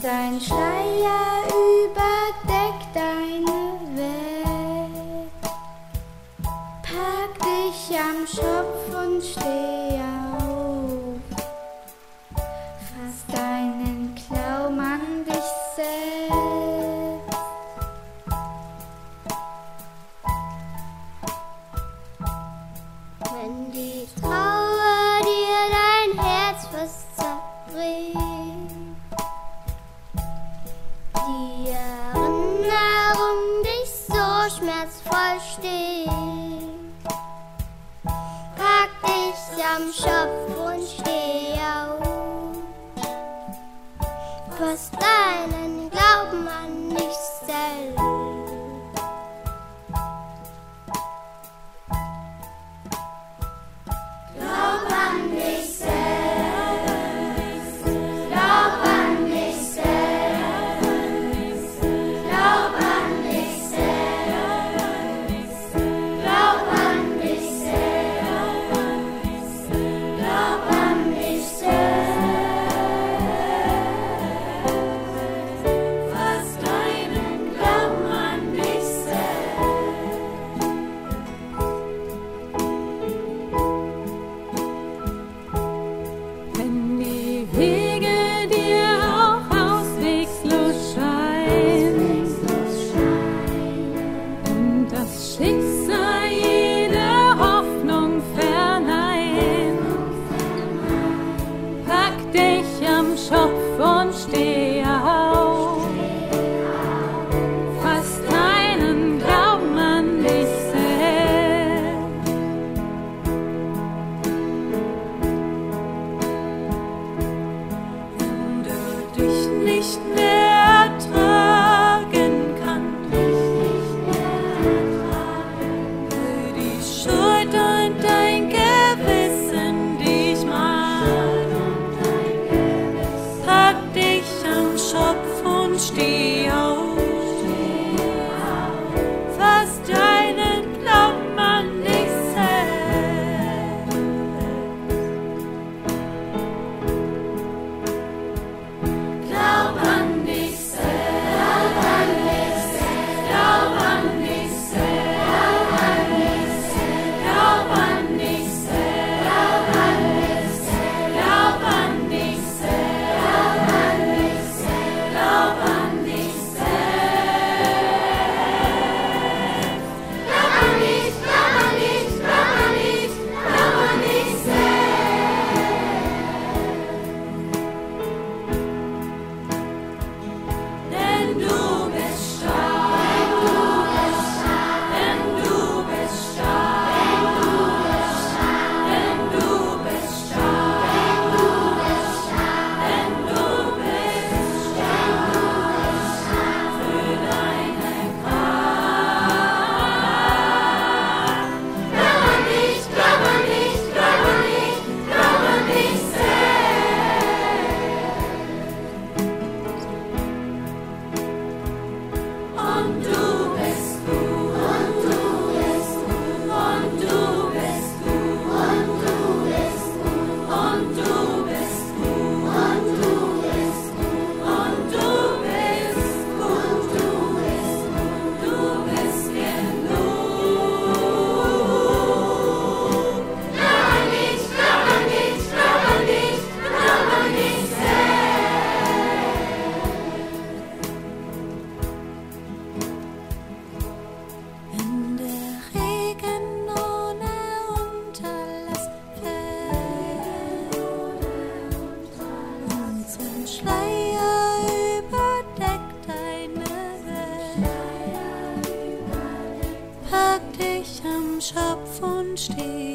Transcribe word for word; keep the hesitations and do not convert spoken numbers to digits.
Dein Schleier überdeckt deine Welt. Pack dich am Schopf und steh auf. Fass deinen Glauben an dich selbst. Wenn die Trauer dir dein Herz fast zerbricht, die Erinnerung dich so schmerzvoll sticht, pack dich am Schopf und steh auf, fass deinen Glauben an dich selbst. Glaub an dich selbst, glaub an dich selbst, glaub an dich selbst, glaub an dich selbst, glaub an dich selbst, fass deinen Glauben an dich Wenn die Wege dir auch auswegslos scheinen und das Schicksal jede Hoffnung verneint, pack dich am Schopf und steh auf, fass deinen Glauben an dich selbst. Wenn du dich nicht mehr ertragen kannst, für die Schuld und dein Gewissen dich macht, pack dich am Schopf und steh auf, fass deinen Glauben an dich selbst. Glaub an dich selbst, glaub an dich selbst, glaub an dich selbst, glaub an dich selbst, glaub an dich selbst, glaub an dich selbst, glaub an dich, glaub an dich, glaub an dich, glaub an dich selbst. Denn du bist stark, denn du bist stark, denn du bist stark, denn du bist stark für deine Kraft. Glaub an dich, glaub an dich, glaub an dich, glaub an dich selbst. Und du bist gut, und du bist gut, und du bist gut, und du bist gut, und du bist gut, und du bist gut, und du bist gut, du bist gut, du bist genug. Glaub an dich, glaub an dich, glaub an dich, glaub an dich selbst. Wenn der Regen ohne Unterlass fällt und sein Schleier überdeckt deine Welt, pack dich am Schopf und steh